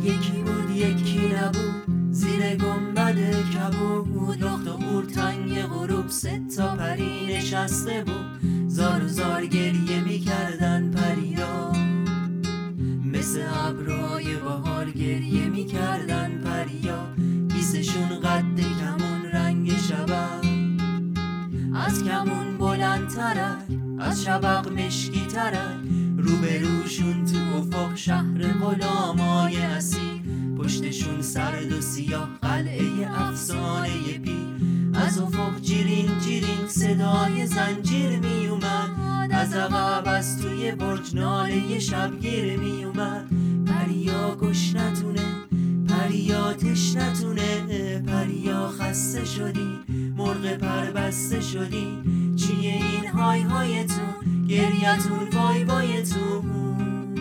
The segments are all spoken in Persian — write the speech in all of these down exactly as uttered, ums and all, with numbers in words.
یکی بود یکی نبود زیر گنبد کبود، لخت و قورتنگ غروب سه تا پری نشسته بود، زار و زار گریه میکردن پریا، مثل ابرهای بهار گریه میکردن پریا، بیسشون قد کمون رنگ شبق، از کمون بلندترک از شبق مشکی ترک، روبروشون تو افق شهر غلامای اصیل، پشتشون سرد و سیاه قلعه افسانه پی، از افق جیرین جیرین صدای زنجیر می اومد، از عقب از توی برج ناله شبگیر می اومد، پریا گشنتونه پریا تشنتونه، پریا خسته شدی مرغ پر بسته شدی، چیه این های هایتون گریتون وای وایتون،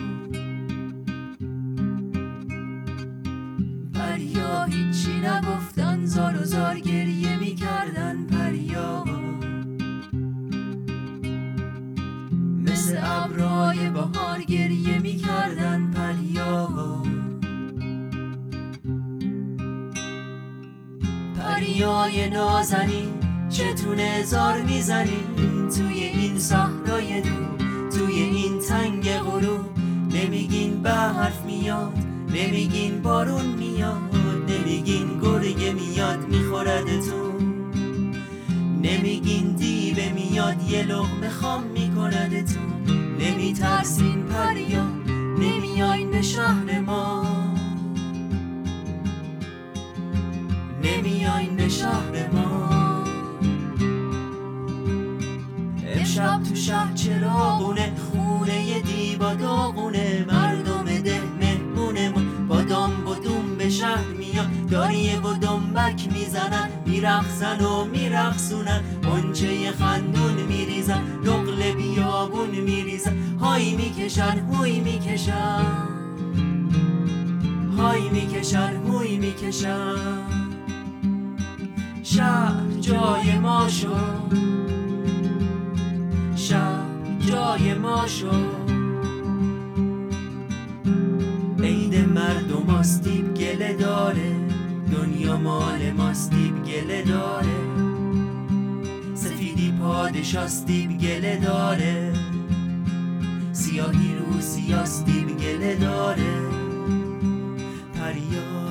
پریا هیچی نگفتن زار و زار گریه میکردن پریا، مثل ابرهای بهار گریه میکردن پریا، پریای نازنین چتونه زار میزنین توی این صحرای دور، توی این تنگ غروب، نمیگین برف میاد نمیگین بارون میاد، نمیگین گرگه میاد میخوردتون، نمیگین دیوه میاد یه لقمه خام میکندتون، نمیترسین پریا نمیاین به شهر ما، نمیاین به شهر ما، امشب تو شهر چراغونه، خونه دیبا داغونه، مردم ده مهمونه، با دام و دوم به شهر میان، داریه و دنبک میزنن، میرقصن و میرقصونن، غنچه خندون میریزن، نقل بیابون میریزن، های میکشن هوی میکشن، های میکشن هوی میکشن، شهر جای ما شد، شهر جای ما شد، عید مردم آستیب گله داره، دنیا مال ماستیب گله داره، سفیدی پادشاستیب گله داره، سیاهی رو سیاستیب گله داره، پریا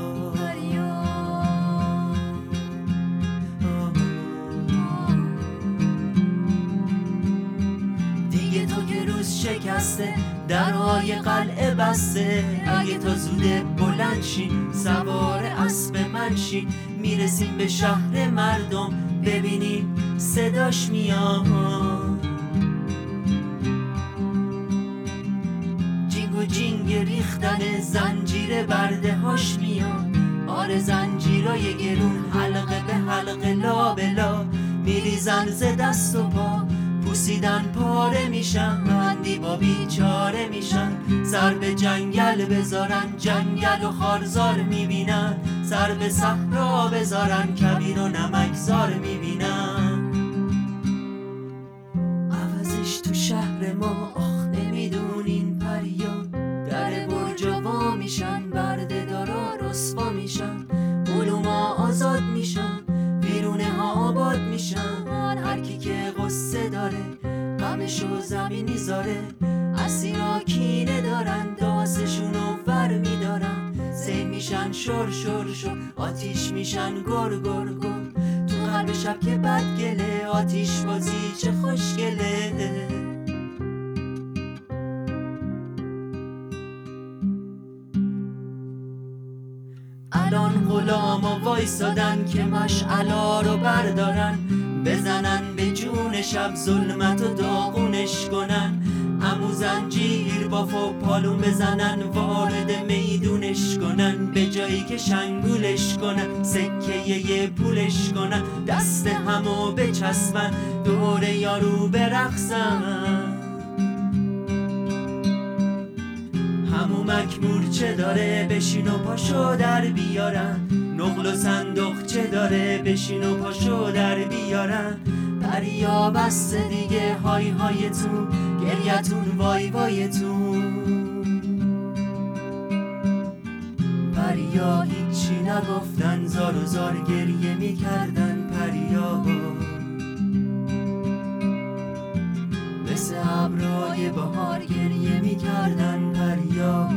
شکسته درهای قلعه بسته، اگه تا زوده بلند شی سوار اسب من شی، میرسیم به شهر مردم ببینیم صداش میاد، جینگ و جینگ ریختن زنجیر برده هاش میاد، آره زنجیرای گرون حلقه به حلقه لا به لا، میریزن ز دست و پا پوسیدن پاره میشن، دیبا بیچاره میشن، سر به جنگل بذارن جنگل و خارزار میبینن، سر به صحرا بذارن کبیر و نمکزار میبینن، عوضش تو شهر ما آخ نمیدونین پریا، در برجا وا میشن برده دارا رسوا میشن، علوما آزاد میشن بیرونه ها آباد میشن، هر کی که غصه داره غمشو زمینی زاره، اسیرا کینه دارن داسشونو ور میدارن، سیل میشن شور شور شور آتیش میشن گر گر گر، تو قلب شب که بد گله آتیش بازی چه خوشگله، الان غلاما وایسادن که مشعلا رو بردارن، بزنن به جون شب ظلمت و داغونش کنن، عمو زنجیر باف و پالون بزنن وارد میدونش کنن، به جایی که شنگولش کنن سکه یه پولش کنن، دست همو بچسبن دور یارو برقصن، همو مکمور چه داره بشین و پاشو در بیارن، نقل و صندوق چه داره بشین و پاشو در بیارن، پریا بسته دیگه های هایتون گریتون وای وایتون، نگفتن، زار و زار گریه میکردن پریا. مثل ابرهای بهار گریه میکردن پریا.